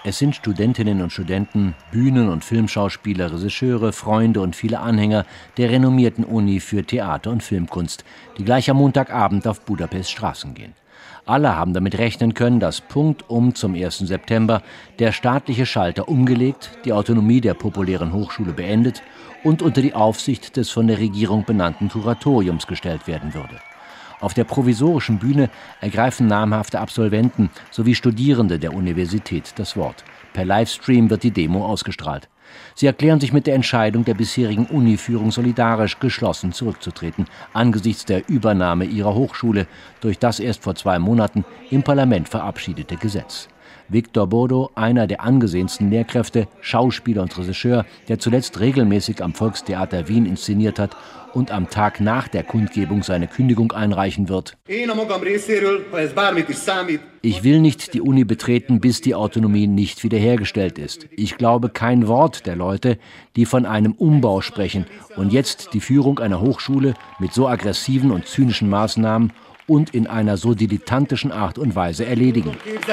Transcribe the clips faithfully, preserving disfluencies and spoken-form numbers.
Es sind Studentinnen und Studenten, Bühnen- und Filmschauspieler, Regisseure, Freunde und viele Anhänger der renommierten Uni für Theater- und Filmkunst, die gleich am Montagabend auf Budapests Straßen gehen. Alle haben damit rechnen können, dass punktum zum ersten September der staatliche Schalter umgelegt, die Autonomie der populären Hochschule beendet und unter die Aufsicht des von der Regierung benannten Kuratoriums gestellt werden würde. Auf der provisorischen Bühne ergreifen namhafte Absolventen sowie Studierende der Universität das Wort. Per Livestream wird die Demo ausgestrahlt. Sie erklären sich mit der Entscheidung der bisherigen Uniführung solidarisch, geschlossen zurückzutreten, angesichts der Übernahme ihrer Hochschule durch das erst vor zwei Monaten im Parlament verabschiedete Gesetz. Victor Bodo, einer der angesehensten Lehrkräfte, Schauspieler und Regisseur, der zuletzt regelmäßig am Volkstheater Wien inszeniert hat und am Tag nach der Kundgebung seine Kündigung einreichen wird. Ich will nicht die Uni betreten, bis die Autonomie nicht wiederhergestellt ist. Ich glaube kein Wort der Leute, die von einem Umbau sprechen und jetzt die Führung einer Hochschule mit so aggressiven und zynischen Maßnahmen und in einer so dilettantischen Art und Weise erledigen.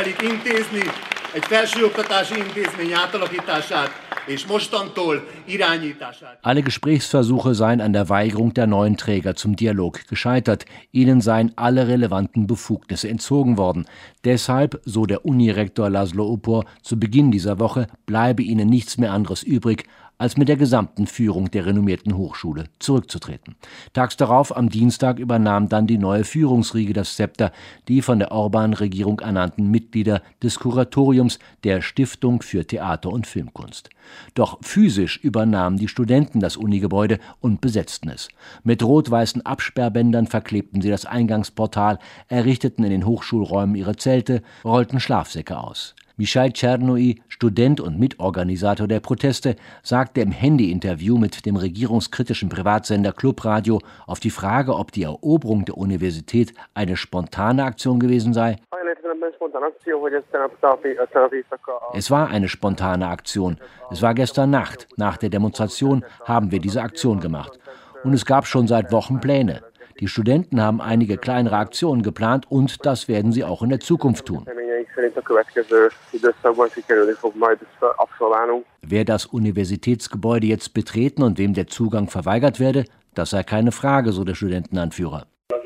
Alle Gesprächsversuche seien an der Weigerung der neuen Träger zum Dialog gescheitert. Ihnen seien alle relevanten Befugnisse entzogen worden. Deshalb, so der Unirektor Laszlo Upor, zu Beginn dieser Woche bleibe ihnen nichts mehr anderes übrig, als mit der gesamten Führung der renommierten Hochschule zurückzutreten. Tags darauf, am Dienstag, übernahm dann die neue Führungsriege das Zepter, die von der Orban-Regierung ernannten Mitglieder des Kuratoriums der Stiftung für Theater- und Filmkunst. Doch physisch übernahmen die Studenten das Unigebäude und besetzten es. Mit rot-weißen Absperrbändern verklebten sie das Eingangsportal, errichteten in den Hochschulräumen ihre Zelte, rollten Schlafsäcke aus. Michal Czernoi, Student und Mitorganisator der Proteste, sagte im Handy-Interview mit dem regierungskritischen Privatsender Clubradio auf die Frage, ob die Eroberung der Universität eine spontane Aktion gewesen sei: Es war eine spontane Aktion. Es war gestern Nacht. Nach der Demonstration haben wir diese Aktion gemacht. Und es gab schon seit Wochen Pläne. Die Studenten haben einige kleinere Aktionen geplant und das werden sie auch in der Zukunft tun. Wer das Universitätsgebäude jetzt betreten und wem der Zugang verweigert werde, das sei keine Frage, so der Studentenanführer.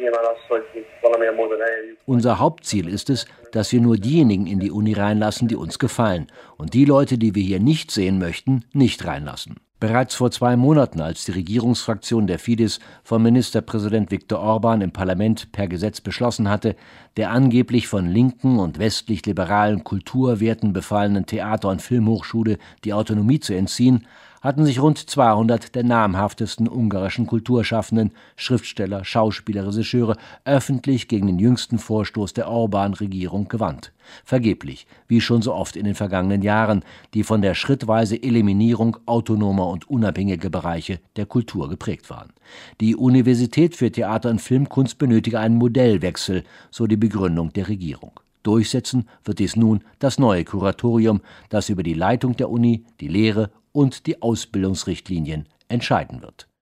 Unser Hauptziel ist es, dass wir nur diejenigen in die Uni reinlassen, die uns gefallen, und die Leute, die wir hier nicht sehen möchten, nicht reinlassen. Bereits vor zwei Monaten, als die Regierungsfraktion der Fidesz von Ministerpräsident Viktor Orban im Parlament per Gesetz beschlossen hatte, der angeblich von linken und westlich-liberalen Kulturwerten befallenen Theater- und Filmhochschule die Autonomie zu entziehen, hatten sich rund zweihundert der namhaftesten ungarischen Kulturschaffenden, Schriftsteller, Schauspieler, Regisseure öffentlich gegen den jüngsten Vorstoß der Orban-Regierung gewandt. Vergeblich, wie schon so oft in den vergangenen Jahren, die von der schrittweise Eliminierung autonomer und unabhängiger Bereiche der Kultur geprägt waren. Die Universität für Theater- und Filmkunst benötige einen Modellwechsel, so die Begründung der Regierung. Durchsetzen wird dies nun das neue Kuratorium, das über die Leitung der Uni, die Lehre und die Ausbildungsrichtlinien entscheiden wird.